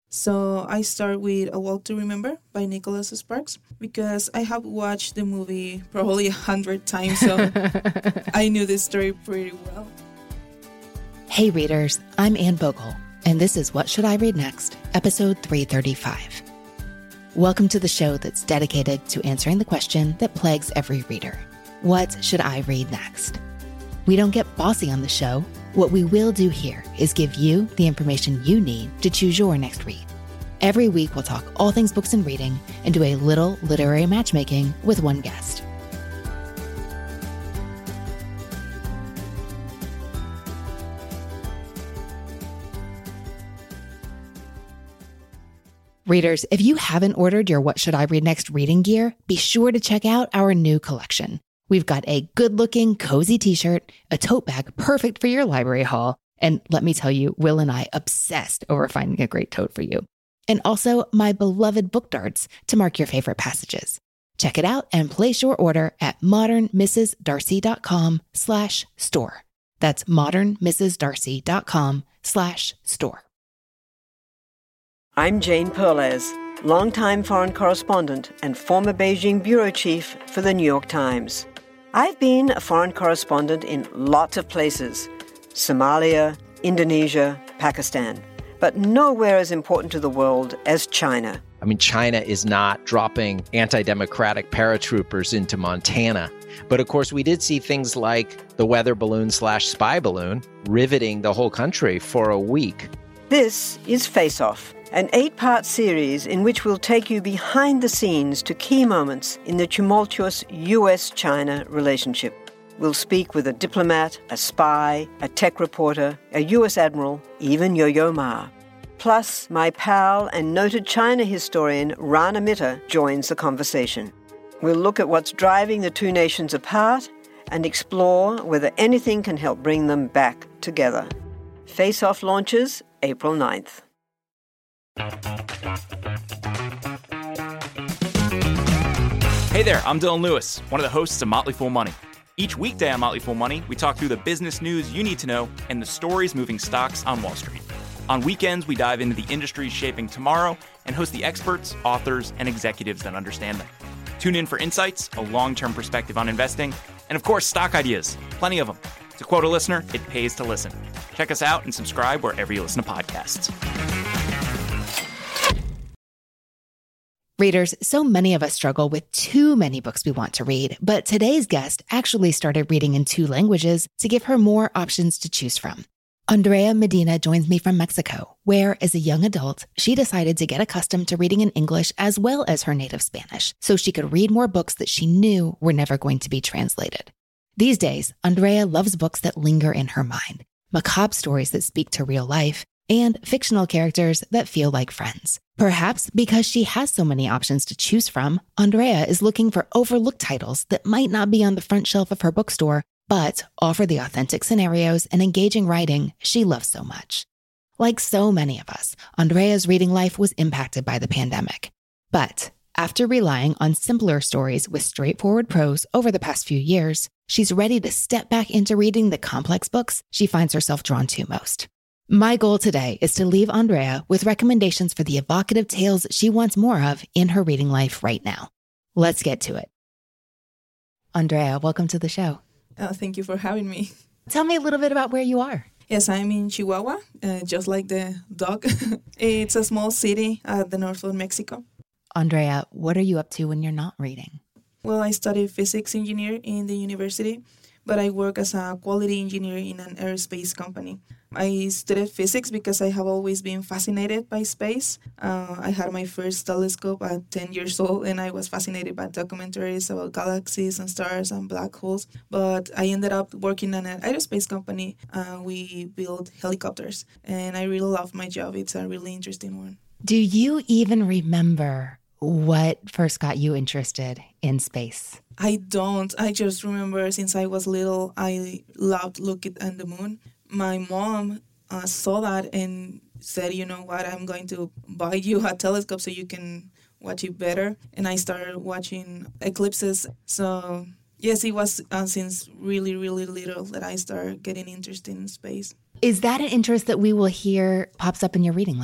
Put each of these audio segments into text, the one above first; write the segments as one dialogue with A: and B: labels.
A: So I start with A Walk to Remember by Nicholas Sparks because I have watched the movie probably 100 times, so I knew this story pretty well.
B: Hey readers, I'm Anne Bogle, and this is What Should I Read Next, episode 335. Welcome to the show that's dedicated to answering the question that plagues every reader. What should I read next? We don't get bossy on the show. What we will do here is give you the information you need to choose your next read. Every week, we'll talk all things books and reading and do a little literary matchmaking with one guest. Readers, if you haven't ordered your What Should I Read Next reading gear, be sure to check out our new collection. We've got a good-looking, cozy t-shirt, a tote bag perfect for your library haul, and let me tell you, Will and I obsessed over finding a great tote for you. And also my beloved book darts to mark your favorite passages. Check it out and place your order at modernmrsdarcy.com/store. That's modernmrsdarcy.com/store.
C: I'm Jane Perlez, longtime foreign correspondent and former Beijing bureau chief for the New York Times. I've been a foreign correspondent in lots of places: Somalia, Indonesia, Pakistan, but nowhere as important to the world as China.
D: I mean, China is not dropping anti-democratic paratroopers into Montana. But of course, we did see things like the weather balloon/spy balloon riveting the whole country for a week.
C: This is Face Off, an 8-part series in which we'll take you behind the scenes to key moments in the tumultuous U.S.-China relationship. We'll speak with a diplomat, a spy, a tech reporter, a U.S. admiral, even Yo-Yo Ma. Plus, my pal and noted China historian Rana Mitter joins the conversation. We'll look at what's driving the two nations apart and explore whether anything can help bring them back together. Face Off launches April 9th.
E: Hey there, I'm Dylan Lewis, one of the hosts of Motley Fool Money. Each weekday on Motley Fool Money, we talk through the business news you need to know and the stories moving stocks on Wall Street. On weekends, we dive into the industries shaping tomorrow and host the experts, authors, and executives that understand them. Tune in for insights, a long-term perspective on investing, and of course, stock ideas. Plenty of them. To quote a listener, it pays to listen. Check us out and subscribe wherever you listen to podcasts.
B: Readers, so many of us struggle with too many books we want to read, but today's guest actually started reading in 2 languages to give her more options to choose from. Andrea Medina joins me from Mexico, where, as a young adult, she decided to get accustomed to reading in English as well as her native Spanish, so she could read more books that she knew were never going to be translated. These days, Andrea loves books that linger in her mind, macabre stories that speak to real life, and fictional characters that feel like friends. Perhaps because she has so many options to choose from, Andrea is looking for overlooked titles that might not be on the front shelf of her bookstore, but offer the authentic scenarios and engaging writing she loves so much. Like so many of us, Andrea's reading life was impacted by the pandemic. But after relying on simpler stories with straightforward prose over the past few years, she's ready to step back into reading the complex books she finds herself drawn to most. My goal today is to leave Andrea with recommendations for the evocative tales she wants more of in her reading life right now. Let's get to it. Andrea, welcome to the show.
A: Thank you for having me.
B: Tell me a little bit about where you are.
A: Yes, I'm in Chihuahua, just like the dog. It's a small city at the north of Mexico.
B: Andrea, what are you up to when you're not reading?
A: Well, I studied physics engineer in the university, but I work as a quality engineer in an aerospace company. I studied physics because I have always been fascinated by space. I had my first telescope at 10 years old, and I was fascinated by documentaries about galaxies and stars and black holes. But I ended up working in an aerospace company. We build helicopters, and I really love my job. It's a really interesting one.
B: Do you even remember what first got you interested in space?
A: I don't. I just remember since I was little, I loved looking at the moon. My mom saw that and said, you know what, I'm going to buy you a telescope so you can watch it better. And I started watching eclipses. So, yes, it was since really, really little that I started getting interested in space.
B: Is that an interest that we will hear pops up in your reading life?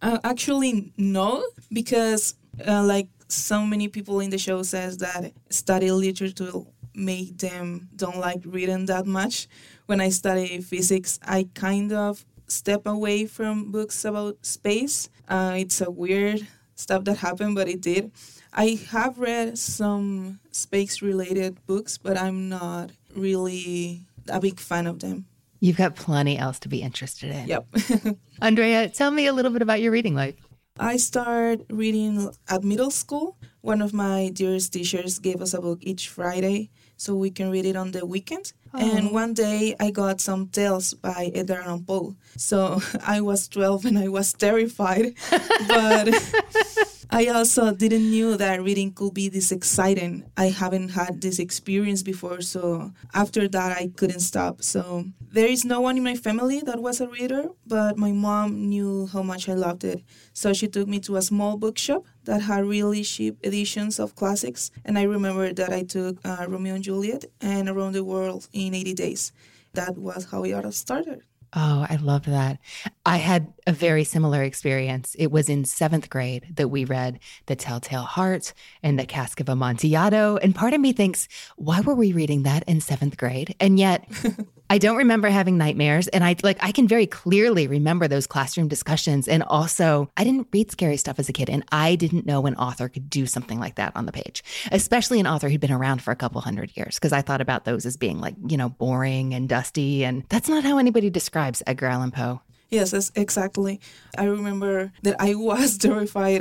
A: Actually, no, because like so many people in the show says that study literature make them don't like reading that much. When I study physics, I kind of step away from books about space. It's a weird stuff that happened, but it did. I have read some space-related books, but I'm not really a big fan of them.
B: You've got plenty else to be interested in.
A: Yep.
B: Andrea, tell me a little bit about your reading life.
A: I started reading at middle school. One of my dearest teachers gave us a book each Friday so we can read it on the weekend. Oh. And one day I got some tales by Edgar Allan Poe. So I was 12 and I was terrified. But I also didn't knew that reading could be this exciting. I haven't had this experience before, so after that I couldn't stop. So there is no one in my family that was a reader, but my mom knew how much I loved it. So she took me to a small bookshop that had really cheap editions of classics. And I remember that I took Romeo and Juliet and Around the World in 80 Days. That was how it all started.
B: Oh, I love that. I had a very similar experience. It was in 7th grade that we read The Telltale Heart and The Cask of Amontillado. And part of me thinks, why were we reading that in 7th grade? And yet I don't remember having nightmares. And I can very clearly remember those classroom discussions. And also, I didn't read scary stuff as a kid. And I didn't know an author could do something like that on the page, especially an author who'd been around for a couple hundred years. Because I thought about those as being like, boring and dusty. And that's not how anybody describes Edgar Allan Poe.
A: Yes, exactly. I remember that I was terrified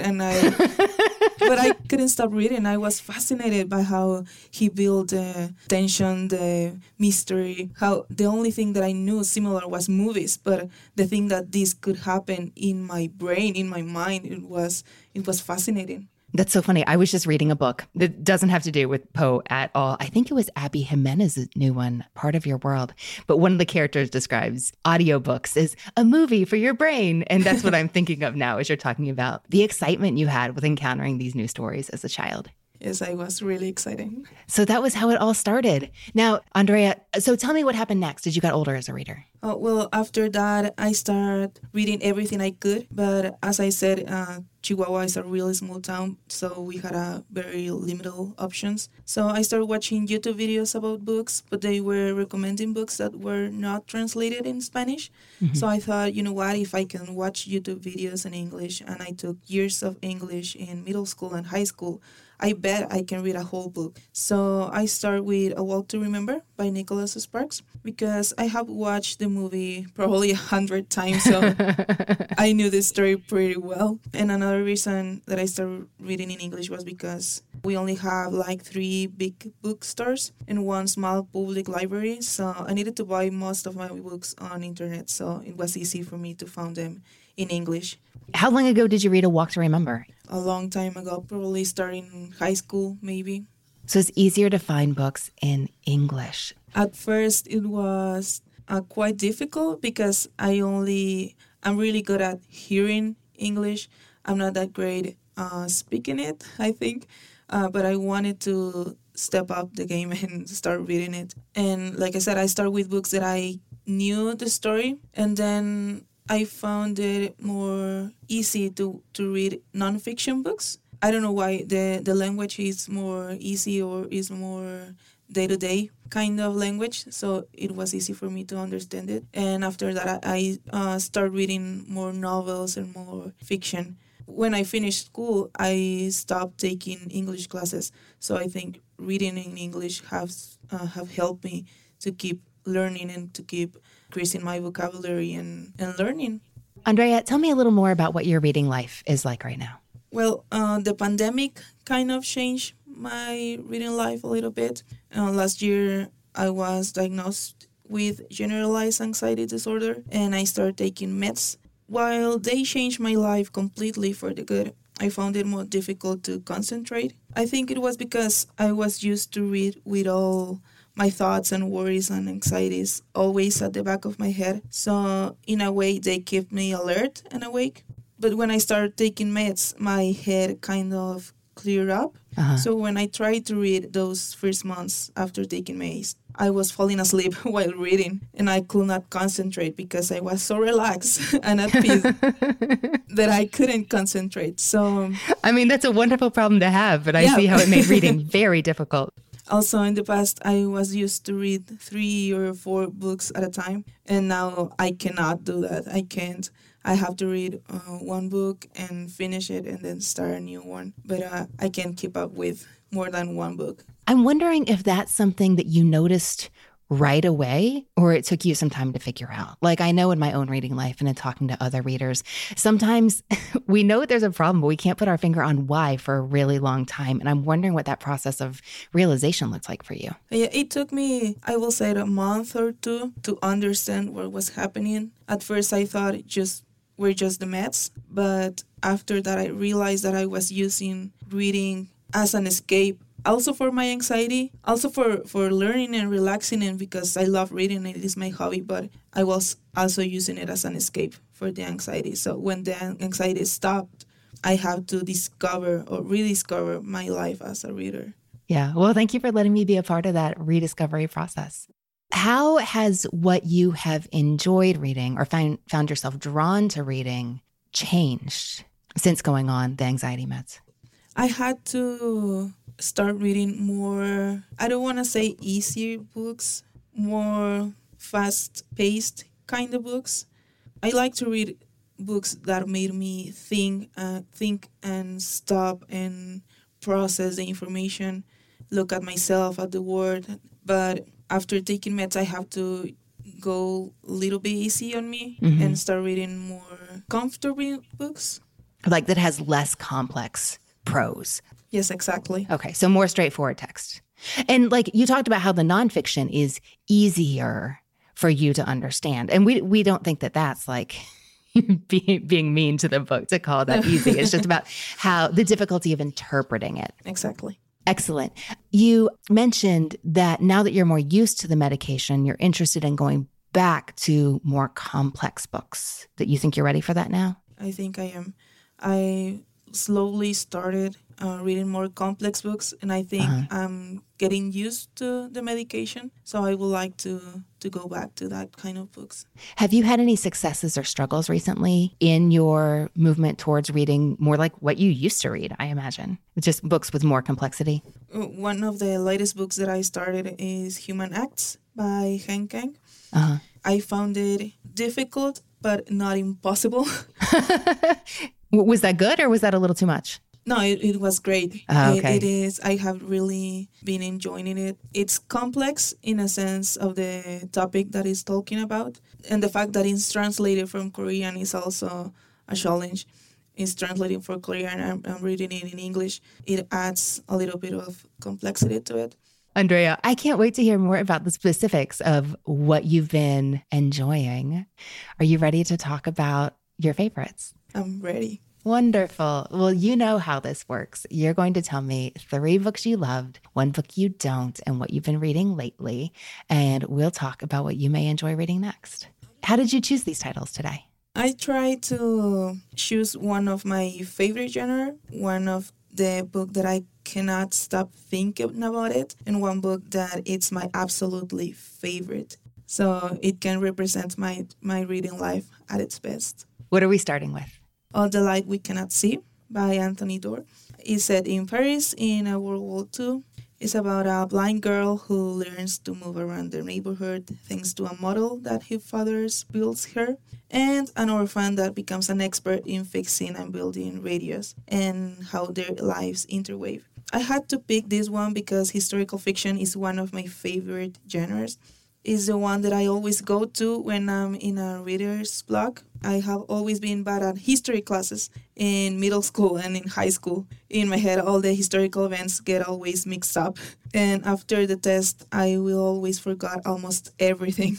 A: but I couldn't stop reading. I was fascinated by how he built the tension, the mystery, how the only thing that I knew similar was movies, but the thing that this could happen in my brain, in my mind, it was fascinating.
B: That's so funny. I was just reading a book that doesn't have to do with Poe at all. I think it was Abby Jimenez's new one, Part of Your World. But one of the characters describes audiobooks as a movie for your brain. And that's what I'm thinking of now as you're talking about the excitement you had with encountering these new stories as a child.
A: Yes, I was really excited.
B: So that was how it all started. Now, Andrea, so tell me what happened next as you got older as a reader.
A: Well, after that, I started reading everything I could. But as I said, Chihuahua is a really small town, so we had a very limited options. So I started watching YouTube videos about books, but they were recommending books that were not translated in Spanish. Mm-hmm. So I thought, you know what, if I can watch YouTube videos in English, and I took years of English in middle school and high school, I bet I can read a whole book. So I start with A Walk to Remember by Nicholas Sparks because I have watched the movie probably 100 times, so I knew the story pretty well. And another reason that I started reading in English was because we only have like 3 big bookstores and 1 small public library, so I needed to buy most of my books on internet, so it was easy for me to find them in English.
B: How long ago did you read A Walk to Remember?
A: A long time ago, probably starting high school, maybe.
B: So it's easier to find books in English.
A: At first, it was quite difficult because I'm really good at hearing English. I'm not that great speaking it, I think. But I wanted to step up the game and start reading it. And like I said, I started with books that I knew the story, and then I found it more easy to read nonfiction books. I don't know why the language is more easy or is more day-to-day kind of language, so it was easy for me to understand it. And after that, I started reading more novels and more fiction. When I finished school, I stopped taking English classes, so I think reading in English have helped me to keep learning and to keep increasing my vocabulary and learning.
B: Andrea, tell me a little more about what your reading life is like right now.
A: Well, the pandemic kind of changed my reading life a little bit. Last year, I was diagnosed with generalized anxiety disorder, and I started taking meds. While they changed my life completely for the good, I found it more difficult to concentrate. I think it was because I was used to read with all my thoughts and worries and anxieties always at the back of my head. So in a way, they kept me alert and awake. But when I started taking meds, my head kind of clear up. So when I tried to read those first months after taking meds, I was falling asleep while reading, and I could not concentrate because I was so relaxed and at peace that I couldn't concentrate. So,
B: I mean, that's a wonderful problem to have, but I see how it made reading very difficult.
A: Also, in the past, I was used to read 3 or 4 books at a time, and now I cannot do that. I can't. I have to read one book and finish it and then start a new one. But I can't keep up with more than one book.
B: I'm wondering if that's something that you noticed right away, or it took you some time to figure out. Like, I know in my own reading life and in talking to other readers, sometimes we know there's a problem, but we can't put our finger on why for a really long time. And I'm wondering what that process of realization looks like for you.
A: Yeah, it took me, I will say, a month or 2 to understand what was happening. At first, I thought were just the meds, but after that, I realized that I was using reading as an escape, also for my anxiety, also for learning and relaxing, and because I love reading, it is my hobby, but I was also using it as an escape for the anxiety. So when the anxiety stopped, I have to discover or rediscover my life as a reader.
B: Yeah. Well, thank you for letting me be a part of that rediscovery process. How has what you have enjoyed reading or found yourself drawn to reading changed since going on the anxiety meds?
A: I had to start reading more, I don't want to say easier books, more fast-paced kind of books. I like to read books that made me think and stop and process the information, look at myself, at the world. But after taking meds, I have to go a little bit easy on me and start reading more comfortable books.
B: Like that has less complex prose.
A: Yes, exactly.
B: Okay, so more straightforward text. And like you talked about how the nonfiction is easier for you to understand. And we don't think that that's like being mean to the book to call that easy. It's just about how the difficulty of interpreting it.
A: Exactly.
B: Excellent. You mentioned that now that you're more used to the medication, you're interested in going back to more complex books. That you think you're ready for that now?
A: I think I am. I slowly started reading more complex books, and I think I'm getting used to the medication. So I would like to go back to that kind of books.
B: Have you had any successes or struggles recently in your movement towards reading more like what you used to read, I imagine? Just books with more complexity?
A: One of the latest books that I started is Human Acts by Han Kang. I found it difficult, but not impossible.
B: Was that good or was that a little too much?
A: No, it was great.
B: Okay.
A: It is. I have really been enjoying it. It's complex in a sense of the topic that it's talking about. And the fact that it's translated from Korean is also a challenge. It's translating for Korean and I'm reading it in English. It adds a little bit of complexity to it.
B: Andrea, I can't wait to hear more about the specifics of what you've been enjoying. Are you ready to talk about your favorites?
A: I'm ready.
B: Wonderful. Well, you know how this works. You're going to tell me 3 books you loved, 1 book you don't, and what you've been reading lately. And we'll talk about what you may enjoy reading next. How did you choose these titles today?
A: I tried to choose one of my favorite genre, one of the book that I cannot stop thinking about it, and one book that it's my absolutely favorite. So it can represent my reading life at its best.
B: What are we starting with?
A: All the Light We Cannot See by Anthony Doerr. It's set in Paris in World War II. It's about a blind girl who learns to move around their neighborhood thanks to a model that her father builds her, and an orphan that becomes an expert in fixing and building radios and how their lives interweave. I had to pick this one because historical fiction is one of my favorite genres. It's the one that I always go to when I'm in a reader's block. I have always been bad at history classes in middle school and in high school. In my head, all the historical events get always mixed up. And after the test, I will always forget almost everything.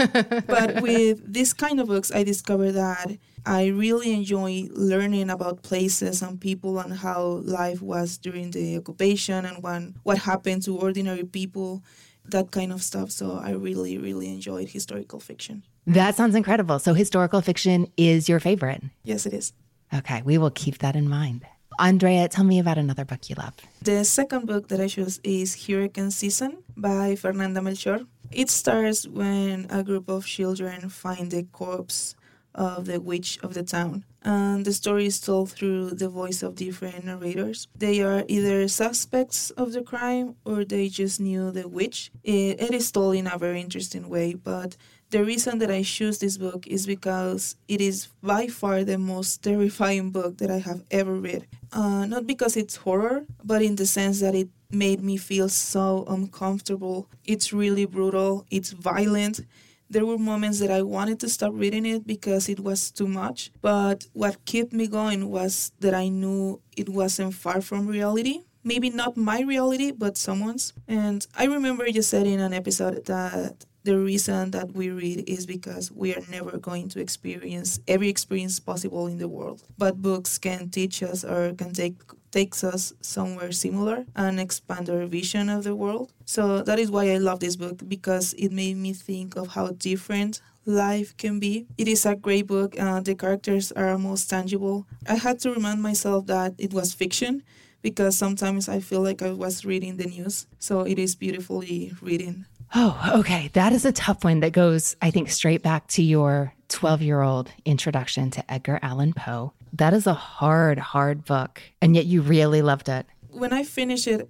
A: But with this kind of books, I discovered that I really enjoy learning about places and people and how life was during the occupation and what happened to ordinary people, that kind of stuff. So I really, really enjoyed historical fiction.
B: That sounds incredible. So historical fiction is your favorite?
A: Yes, it is.
B: Okay, we will keep that in mind. Andrea, tell me about another book you love.
A: The second book that I chose is Hurricane Season by Fernanda Melchor. It starts when a group of children find the corpse of the witch of the town. And the story is told through the voice of different narrators. They are either suspects of the crime or they just knew the witch. It is told in a very interesting way, but the reason that I choose this book is because it is by far the most terrifying book that I have ever read. Not because it's horror, but in the sense that it made me feel so uncomfortable. It's really brutal. It's violent. There were moments that I wanted to stop reading it because it was too much. But what kept me going was that I knew it wasn't far from reality. Maybe not my reality, but someone's. And I remember you said in an episode that the reason that we read is because we are never going to experience every experience possible in the world. But books can teach us or can takes us somewhere similar and expand our vision of the world. So that is why I love this book, because it made me think of how different life can be. It is a great book. The characters are most tangible. I had to remind myself that it was fiction because sometimes I feel like I was reading the news. So it is beautifully written.
B: Oh, okay. That is a tough one that goes, I think, straight back to your 12-year-old introduction to Edgar Allan Poe. That is a hard book, and yet you really loved it.
A: When I finished it,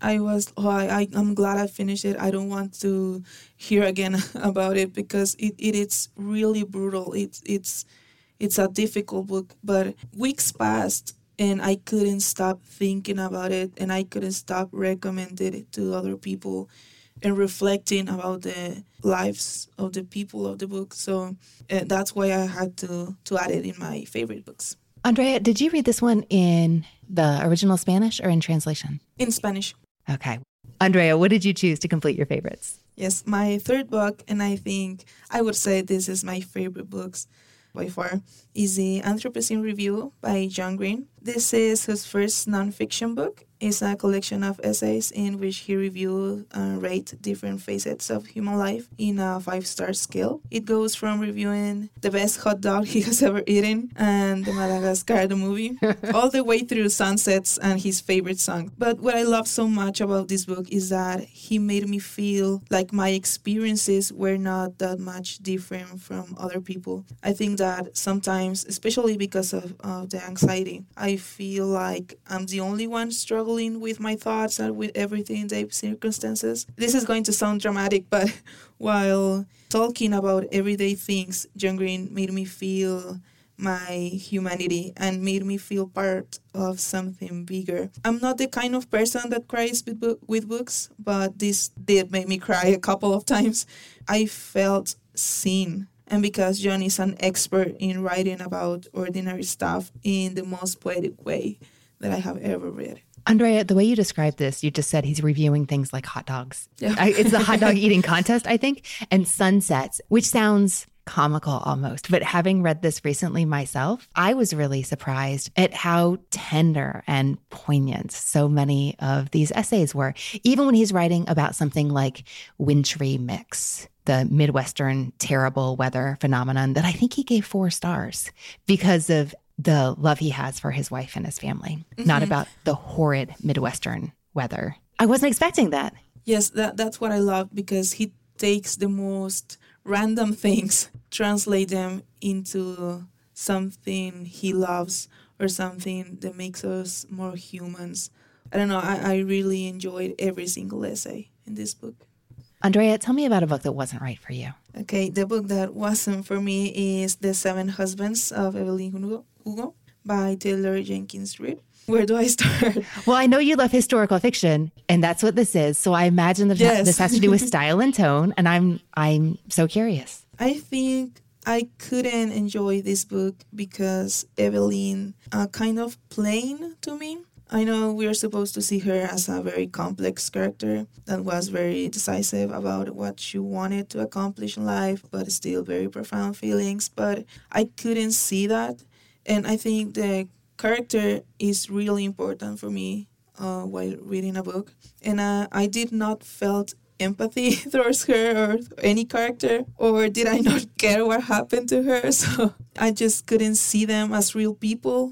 A: I'm glad I finished it. I don't want to hear again about it because it is really brutal. It's a difficult book, but weeks passed and I couldn't stop thinking about it, and I couldn't stop recommending it to other people and reflecting about the lives of the people of the book. So that's why I had to add it in my favorite books.
B: Andrea, did you read this one in the original Spanish or in translation?
A: In Spanish.
B: Okay. Andrea, what did you choose to complete your favorites?
A: Yes, my third book, and I think I would say this is my favorite books by far, is The Anthropocene Review by John Green. This is his first nonfiction book. It's a collection of essays in which he reviews and rates different facets of human life in a 5-star scale. It goes from reviewing the best hot dog he has ever eaten and the Madagascar, the movie, all the way through sunsets and his favorite song. But what I love so much about this book is that he made me feel like my experiences were not that much different from other people. I think that sometimes, especially because of the anxiety, I feel like I'm the only one struggling with my thoughts and with everything, the circumstances. This is going to sound dramatic, but while talking about everyday things, John Green made me feel my humanity and made me feel part of something bigger. I'm not the kind of person that cries with books, but this did make me cry a couple of times. I felt seen. And because John is an expert in writing about ordinary stuff in the most poetic way that I have ever read.
B: Andrea, the way you described this, you just said he's reviewing things like hot dogs.
A: Yeah.
B: It's the hot dog eating contest, I think, and sunsets, which sounds comical almost. But having read this recently myself, I was really surprised at how tender and poignant so many of these essays were. Even when he's writing about something like wintry mix, the Midwestern terrible weather phenomenon that I think he gave 4 stars because of the love he has for his wife and his family, not about the horrid Midwestern weather. I wasn't expecting that.
A: Yes, that's what I love, because he takes the most random things, translate them into something he loves or something that makes us more humans. I don't know, I really enjoyed every single essay in this book.
B: Andrea, tell me about a book that wasn't right for you.
A: Okay, the book that wasn't for me is The 7 Husbands of Evelyn Hugo by Taylor Jenkins Reid. Where do I start?
B: Well, I know you love historical fiction, and that's what this is. So I imagine that this has to do with style and tone, and I'm so curious.
A: I think I couldn't enjoy this book because Evelyn kind of plain to me. I know we are supposed to see her as a very complex character that was very decisive about what she wanted to accomplish in life, but still very profound feelings. But I couldn't see that. And I think the character is really important for me while reading a book. And I did not felt empathy towards her or any character, or did I not care what happened to her? So I just couldn't see them as real people.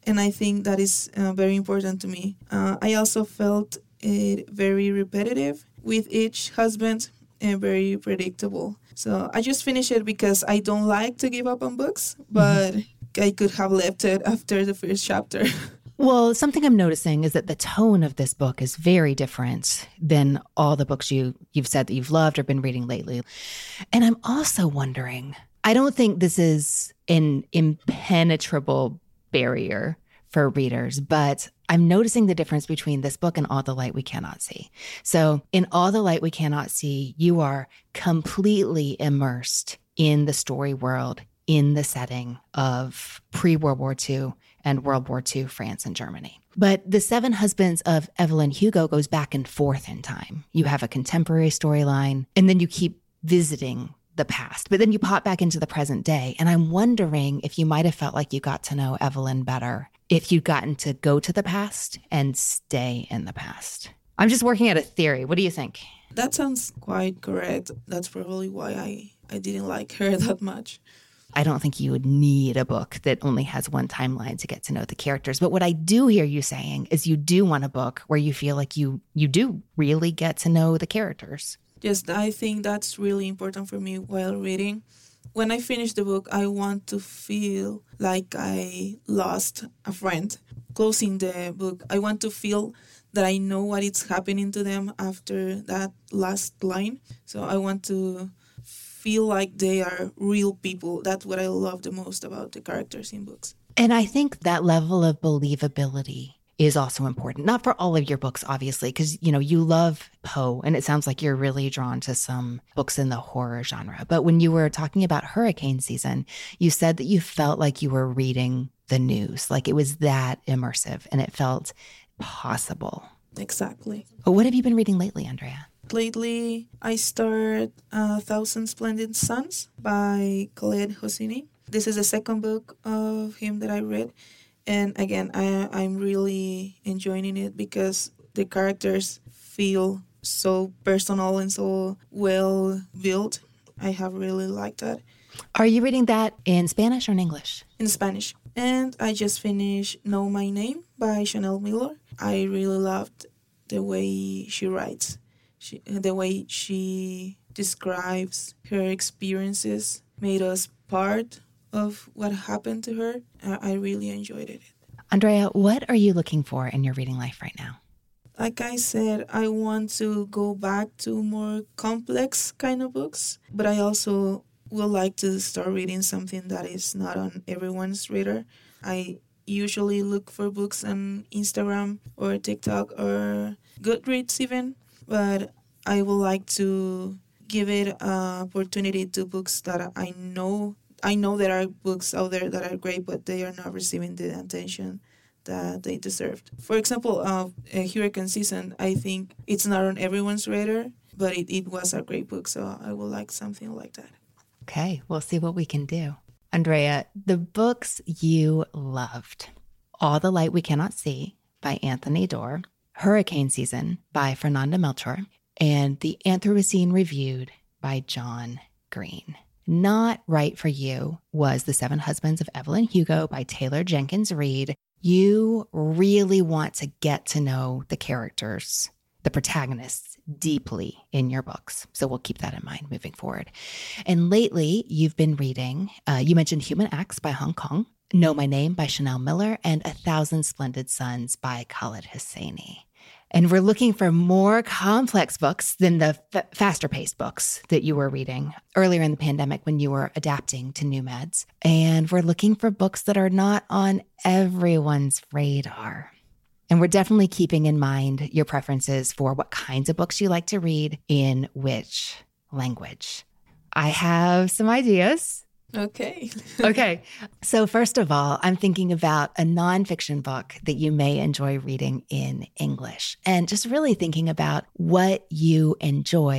A: And I think that is very important to me. I also felt it very repetitive with each husband and very predictable. So I just finished it because I don't like to give up on books, but I could have left it after the first chapter.
B: Well, something I'm noticing is that the tone of this book is very different than all the books you've said that you've loved or been reading lately. And I'm also wondering, I don't think this is an impenetrable barrier for readers, but I'm noticing the difference between this book and All the Light We Cannot See. So in All the Light We Cannot See, you are completely immersed in the story world, in the setting of pre-World War II and World War II France and Germany. But The Seven Husbands of Evelyn Hugo goes back and forth in time. You have a contemporary storyline, and then you keep visiting the past, but then you pop back into the present day. And I'm wondering if you might have felt like you got to know Evelyn better if you'd gotten to go to the past and stay in the past. I'm just working out a theory. What do you think?
A: That sounds quite correct. That's probably why I didn't like her that much.
B: I don't think you would need a book that only has one timeline to get to know the characters. But what I do hear you saying is you do want a book where you feel like you do really get to know the characters.
A: Yes, I think that's really important for me while reading. When I finish the book, I want to feel like I lost a friend. Closing the book, I want to feel that I know what is happening to them after that last line. So I want to feel like they are real people. That's what I love the most about the characters in books.
B: And I think that level of believability is also important. Not for all of your books, obviously, because, you love Poe, and it sounds like you're really drawn to some books in the horror genre. But when you were talking about hurricane season, you said that you felt like you were reading the news, like it was that immersive and it felt possible.
A: Exactly.
B: What have you been reading lately, Andrea?
A: Lately, I started 1,000 Splendid Suns by Khaled Hosseini. This is the second book of him that I read. And again, I'm really enjoying it because the characters feel so personal and so well built. I have really liked that.
B: Are you reading that in Spanish or in English?
A: In Spanish. And I just finished Know My Name by Chanel Miller. I really loved the way she writes. The way she describes her experiences made us part of what happened to her. I really enjoyed it.
B: Andrea, what are you looking for in your reading life right now?
A: Like I said, I want to go back to more complex kind of books, but I also would like to start reading something that is not on everyone's radar. I usually look for books on Instagram or TikTok or Goodreads even, but I would like to give it an opportunity to books that I know there are books out there that are great, but they are not receiving the attention that they deserved. For example, Hurricane Season, I think it's not on everyone's radar, but it was a great book, so I would like something like that.
B: Okay, we'll see what we can do. Andrea, the books you loved: All the Light We Cannot See by Anthony Doerr, Hurricane Season by Fernanda Melchor, and The Anthropocene Reviewed by John Green. Not right for you was The Seven Husbands of Evelyn Hugo by Taylor Jenkins Reid. You really want to get to know the characters, the protagonists, deeply in your books. So we'll keep that in mind moving forward. And lately, you've been reading, you mentioned Human Acts by Hong Kong, Know My Name by Chanel Miller, and 1,000 Splendid Suns by Khaled Hosseini. And we're looking for more complex books than the faster-paced books that you were reading earlier in the pandemic when you were adapting to new meds. And we're looking for books that are not on everyone's radar. And we're definitely keeping in mind your preferences for what kinds of books you like to read in which language. I have some ideas.
A: Okay.
B: Okay. So first of all, I'm thinking about a nonfiction book that you may enjoy reading in English, and just really thinking about what you enjoyed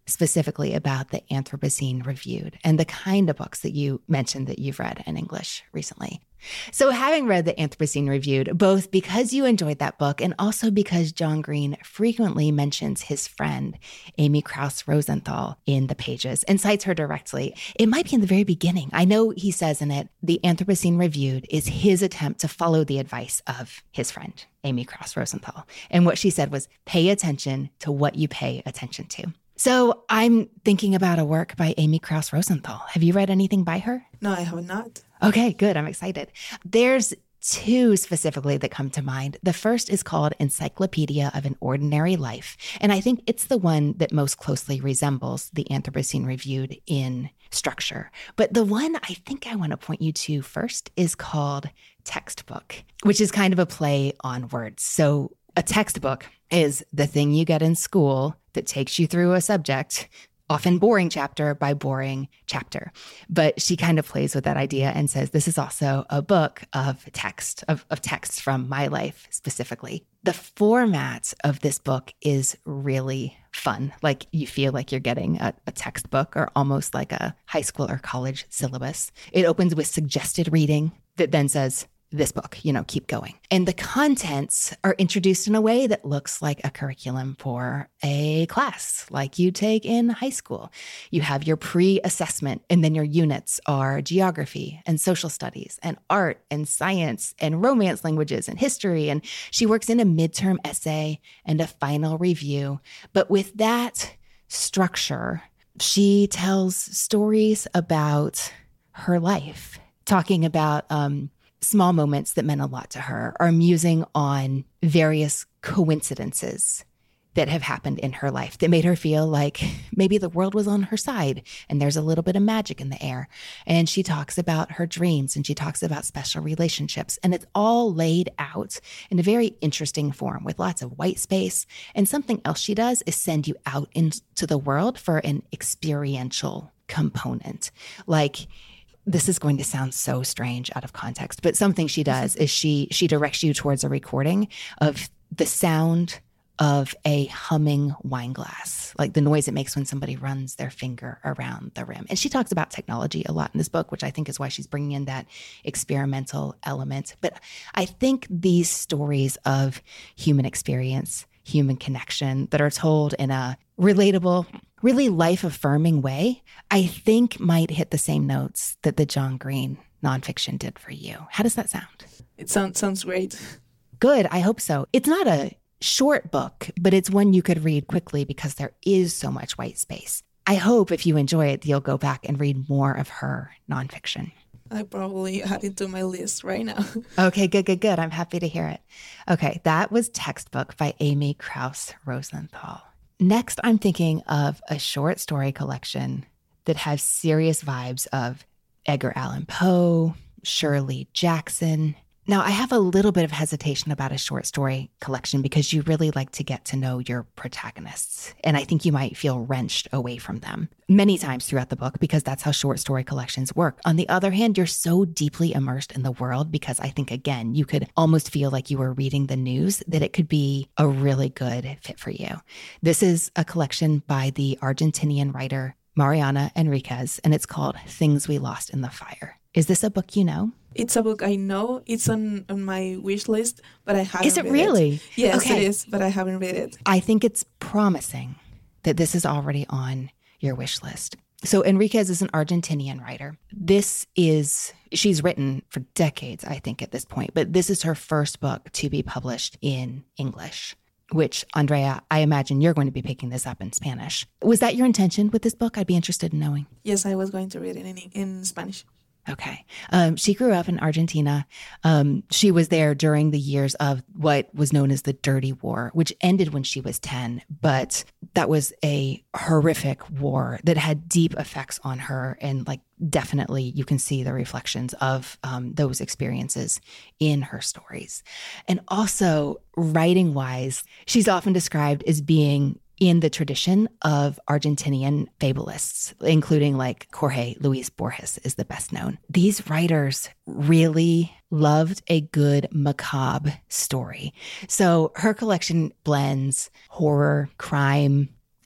B: specifically about the Anthropocene Reviewed and the kind of books that you mentioned that you've read in English recently. So having read the Anthropocene Reviewed, both because you enjoyed that book and also because John Green frequently mentions his friend, Amy Krouse Rosenthal, in the pages and cites her directly, it might be in the very beginning. I know he says in it, the Anthropocene Reviewed is his attempt to follow the advice of his friend, Amy Krouse Rosenthal. And what she said was, pay attention to what you pay attention to. So I'm thinking about a work by Amy Krouse Rosenthal. Have you read anything by her?
A: No, I have not.
B: Okay, good. I'm excited. There's two specifically that come to mind. The first is called Encyclopedia of an Ordinary Life. And I think it's the one that most closely resembles the Anthropocene Reviewed in structure. But the one I think I want to point you to first is called Textbook, which is kind of a play on words. So a textbook is the thing you get in school that takes you through a subject, often boring chapter by boring chapter. But she kind of plays with that idea and says, this is also a book of text, of texts from my life specifically. The format of this book is really fun. Like you feel like you're getting a textbook or almost like a high school or college syllabus. It opens with suggested reading that then says, this book, keep going. And the contents are introduced in a way that looks like a curriculum for a class like you take in high school. You have your pre-assessment, and then your units are geography and social studies and art and science and romance languages and history. And she works in a midterm essay and a final review. But with that structure, she tells stories about her life, talking about small moments that meant a lot to her, or musing on various coincidences that have happened in her life that made her feel like maybe the world was on her side and there's a little bit of magic in the air. And she talks about her dreams and she talks about special relationships. And it's all laid out in a very interesting form with lots of white space. And something else she does is send you out into the world for an experiential component. Like, this is going to sound so strange out of context, but something she does is she directs you towards a recording of the sound of a humming wine glass, like the noise it makes when somebody runs their finger around the rim. And she talks about technology a lot in this book, which I think is why she's bringing in that experimental element. But I think these stories of human experience, human connection that are told in a relatable, really life-affirming way, I think might hit the same notes that the John Green nonfiction did for you. How does that sound?
A: It sounds great.
B: Good. I hope so. It's not a short book, but it's one you could read quickly because there is so much white space. I hope if you enjoy it, you'll go back and read more of her nonfiction.
A: I probably add it to my list right now.
B: Okay, good. I'm happy to hear it. Okay, that was Textbook by Amy Krouse Rosenthal. Next, I'm thinking of a short story collection that has serious vibes of Edgar Allan Poe, Shirley Jackson. Now, I have a little bit of hesitation about a short story collection because you really like to get to know your protagonists, and I think you might feel wrenched away from them many times throughout the book because that's how short story collections work. On the other hand, you're so deeply immersed in the world because I think, again, you could almost feel like you were reading the news, that it could be a really good fit for you. This is a collection by the Argentinian writer Mariana Enriquez, and it's called Things We Lost in the Fire. Is this a book you know?
A: It's a book I know. It's on my wish list, but I haven't read it.
B: Is it really?
A: Yes,
B: okay.
A: It is, but I haven't read it.
B: I think it's promising that this is already on your wish list. So Enriquez is an Argentinian writer. She's written for decades, I think, at this point, but this is her first book to be published in English, which, Andrea, I imagine you're going to be picking this up in Spanish. Was that your intention with this book? I'd be interested in knowing.
A: Yes, I was going to read it in Spanish.
B: Okay. She grew up in Argentina. She was there during the years of what was known as the Dirty War, which ended when she was 10. But that was a horrific war that had deep effects on her. And definitely you can see the reflections of those experiences in her stories. And also, writing wise, she's often described as being in the tradition of Argentinian fabulists, including Jorge Luis Borges is the best known. These writers really loved a good macabre story. So her collection blends horror, crime,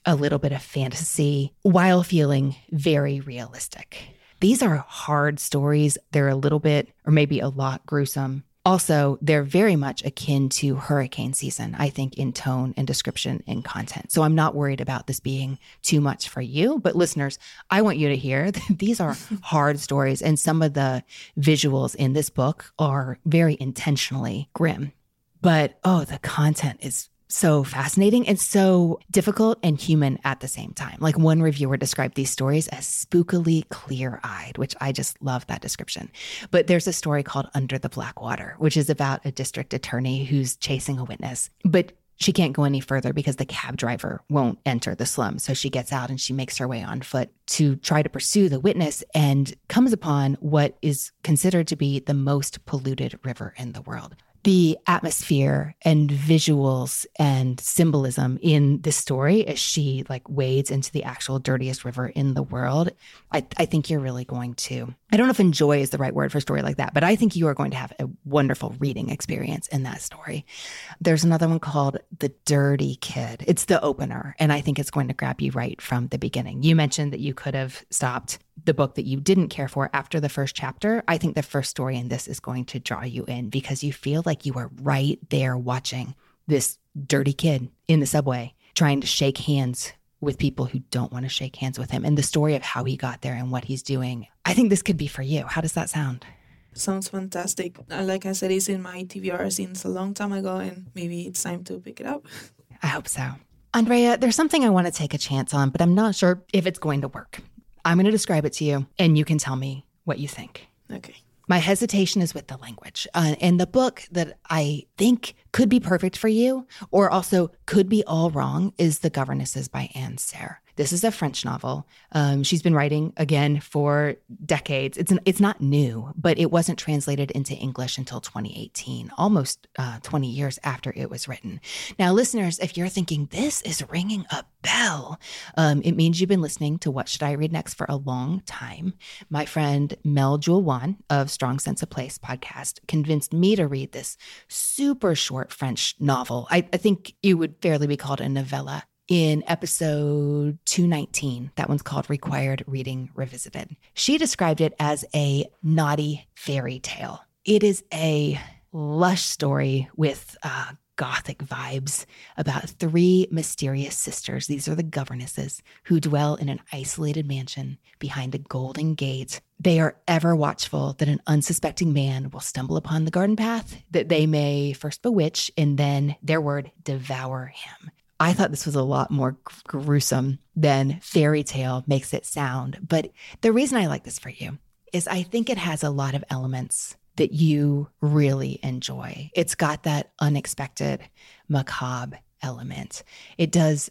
B: a little bit of fantasy while feeling very realistic. These are hard stories. They're a little bit, or maybe a lot, gruesome. Also, they're very much akin to hurricane season, I think, in tone and description and content. So I'm not worried about this being too much for you. But listeners, I want you to hear that these are hard stories, and some of the visuals in this book are very intentionally grim. But, the content is so fascinating and so difficult and human at the same time. Like, one reviewer described these stories as spookily clear-eyed, which I just love that description. But there's a story called Under the Black Water, which is about a district attorney who's chasing a witness. But she can't go any further because the cab driver won't enter the slum. So she gets out and she makes her way on foot to try to pursue the witness and comes upon what is considered to be the most polluted river in the world. The atmosphere and visuals and symbolism in this story as she wades into the actual dirtiest river in the world, I think you're really going to, I don't know if enjoy is the right word for a story like that, but I think you are going to have a wonderful reading experience in that story. There's another one called The Dirty Kid. It's the opener, and I think it's going to grab you right from the beginning. You mentioned that you could have stopped the book that you didn't care for after the first chapter. I think the first story in this is going to draw you in because you feel like you are right there watching this dirty kid in the subway trying to shake hands with people who don't want to shake hands with him, and the story of how he got there and what he's doing. I think this could be for you. How does that sound?
A: Sounds fantastic. Like I said, it's in my TBR since a long time ago, and maybe it's time to pick it up.
B: I hope so. Andrea, there's something I want to take a chance on, but I'm not sure if it's going to work. I'm going to describe it to you, and you can tell me what you think.
A: Okay.
B: My hesitation is with the language. And the book that I think could be perfect for you, or also could be all wrong, is The Governesses by Anne Serre. This is a French novel. She's been writing, again, for decades. It's not new, but it wasn't translated into English until 2018, almost 20 years after it was written. Now, listeners, if you're thinking, this is ringing a bell, it means you've been listening to What Should I Read Next for a long time. My friend Mel Jouwan of Strong Sense of Place podcast convinced me to read this super short French novel. I think it would fairly be called a novella. In episode 219, that one's called Required Reading Revisited. She described it as a naughty fairy tale. It is a lush story with gothic vibes about three mysterious sisters. These are the governesses who dwell in an isolated mansion behind a golden gate. They are ever watchful that an unsuspecting man will stumble upon the garden path that they may first bewitch and then, their word, devour him. I thought this was a lot more gruesome than fairy tale makes it sound. But the reason I like this for you is I think it has a lot of elements that you really enjoy. It's got that unexpected macabre element. It does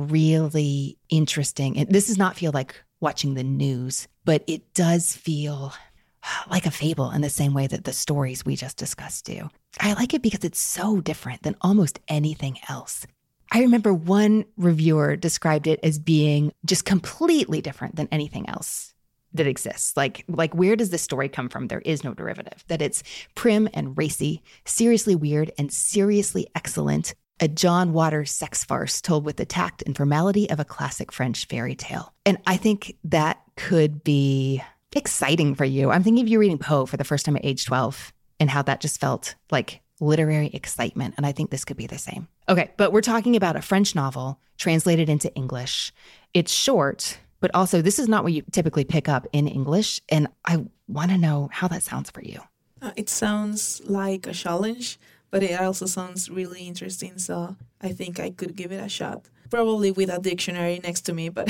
B: really interesting. And this does not feel like watching the news, but it does feel like a fable in the same way that the stories we just discussed do. I like it because it's so different than almost anything else. I remember one reviewer described it as being just completely different than anything else that exists. Like where does this story come from? There is no derivative. That it's prim and racy, seriously weird and seriously excellent. A John Waters sex farce told with the tact and formality of a classic French fairy tale. And I think that could be exciting for you. I'm thinking of you reading Poe for the first time at age 12 and how that just felt like literary excitement. And I think this could be the same. Okay, but we're talking about a French novel translated into English. It's short, but also this is not what you typically pick up in English. And I want to know how that sounds for you.
A: It sounds like a challenge, but it also sounds really interesting. So I think I could give it a shot. Probably with a dictionary next to me, but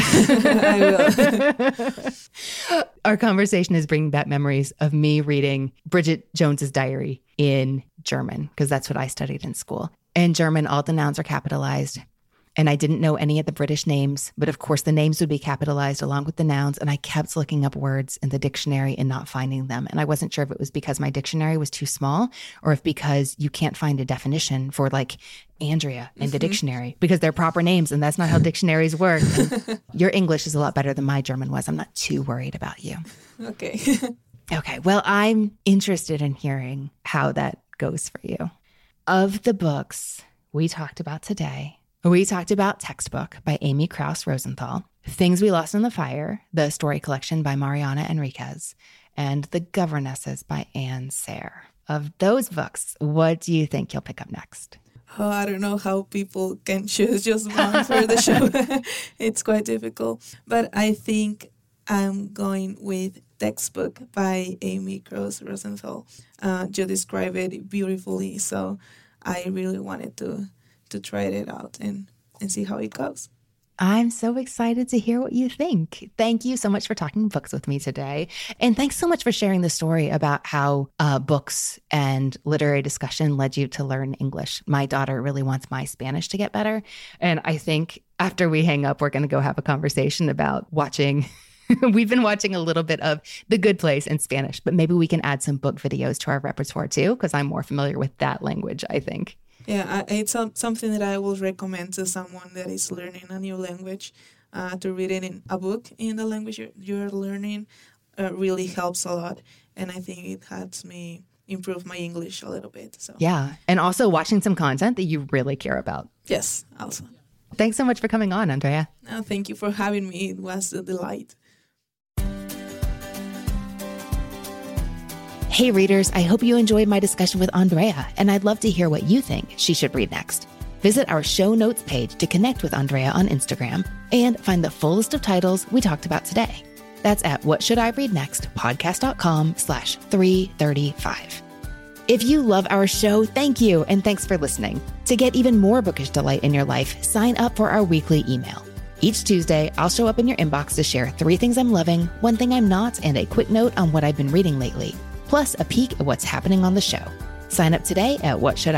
A: I will.
B: Our conversation is bringing back memories of me reading Bridget Jones's Diary in German, because that's what I studied in school. In German, all the nouns are capitalized. And I didn't know any of the British names, but of course the names would be capitalized along with the nouns. And I kept looking up words in the dictionary and not finding them. And I wasn't sure if it was because my dictionary was too small or if because you can't find a definition for like Andrea in the dictionary because they're proper names and that's not how dictionaries work. Your English is a lot better than my German was. I'm not too worried about you.
A: Okay.
B: Okay. Well, I'm interested in hearing how that goes for you. Of the books we talked about today, We talked about Textbook by Amy Krauss Rosenthal, Things We Lost in the Fire, the story collection by Mariana Enriquez, and The Governesses by Anne Sayre. Of those books, what do you think you'll pick up next?
A: Oh, I don't know how people can choose just one for the show. It's quite difficult. But I think I'm going with Textbook by Amy Krauss Rosenthal. You describe it beautifully, so I really wanted to try it out and see how it goes.
B: I'm so excited to hear what you think. Thank you so much for talking books with me today. And thanks so much for sharing the story about how books and literary discussion led you to learn English. My daughter really wants my Spanish to get better. And I think after we hang up, we're going to go have a conversation about watching. We've been watching a little bit of The Good Place in Spanish, but maybe we can add some book videos to our repertoire too, because I'm more familiar with that language, I think.
A: Yeah, it's something that I will recommend to someone that is learning a new language. To read it in a book in the language you're learning really helps a lot. And I think it helps me improve my English a little bit. So
B: yeah, and also watching some content that you really care about.
A: Yes, also.
B: Thanks so much for coming on, Andrea.
A: Thank you for having me. It was a delight.
B: Hey readers, I hope you enjoyed my discussion with Andrea, and I'd love to hear what you think she should read next. Visit our show notes page to connect with Andrea on Instagram and find the full list of titles we talked about today. That's at whatshouldireadnextpodcast.com/335. If you love our show, thank you, and thanks for listening. To get even more bookish delight in your life, sign up for our weekly email. Each Tuesday, I'll show up in your inbox to share 3 things I'm loving, 1 thing I'm not, and a quick note on what I've been reading lately, plus a peek at what's happening on the show. Sign up today at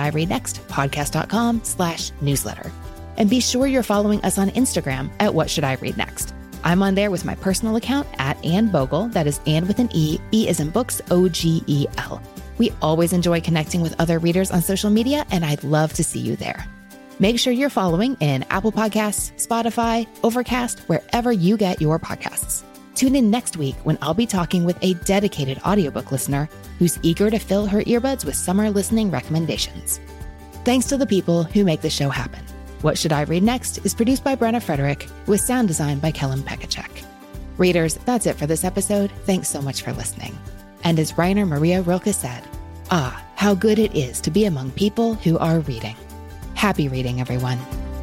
B: whatshouldireadnextpodcast.com/newsletter. And be sure you're following us on Instagram at What Should I Read Next. I'm on there with my personal account at Anne Bogel. That is Anne with an E, B as in books, OGEL. We always enjoy connecting with other readers on social media, and I'd love to see you there. Make sure you're following in Apple Podcasts, Spotify, Overcast, wherever you get your podcasts. Tune in next week when I'll be talking with a dedicated audiobook listener who's eager to fill her earbuds with summer listening recommendations. Thanks to the people who make the show happen. What Should I Read Next is produced by Brenna Frederick with sound design by Kellen Pekacek. Readers, that's it for this episode. Thanks so much for listening. And as Rainer Maria Rilke said, how good it is to be among people who are reading. Happy reading, everyone.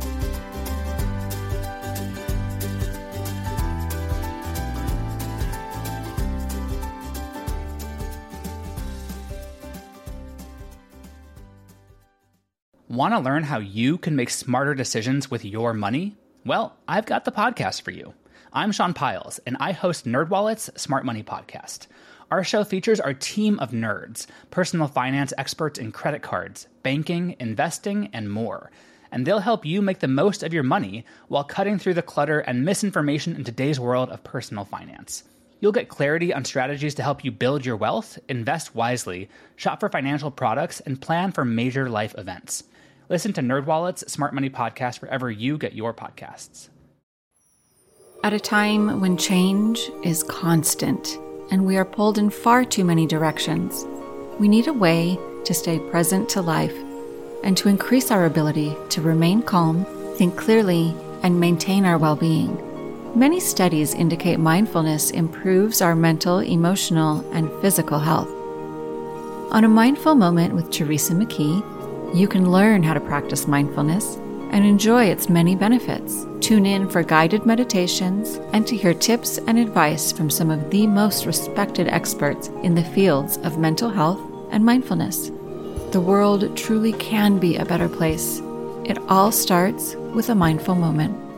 E: Want to learn how you can make smarter decisions with your money? Well, I've got the podcast for you. I'm Sean Piles, and I host NerdWallet's Smart Money Podcast. Our show features our team of nerds, personal finance experts in credit cards, banking, investing, and more. And they'll help you make the most of your money while cutting through the clutter and misinformation in today's world of personal finance. You'll get clarity on strategies to help you build your wealth, invest wisely, shop for financial products, and plan for major life events. Listen to NerdWallet's Smart Money Podcast wherever you get your podcasts.
F: At a time when change is constant and we are pulled in far too many directions, we need a way to stay present to life and to increase our ability to remain calm, think clearly, and maintain our well-being. Many studies indicate mindfulness improves our mental, emotional, and physical health. On a Mindful Moment with Teresa McKee, you can learn how to practice mindfulness and enjoy its many benefits. Tune in for guided meditations and to hear tips and advice from some of the most respected experts in the fields of mental health and mindfulness. The world truly can be a better place. It all starts with a mindful moment.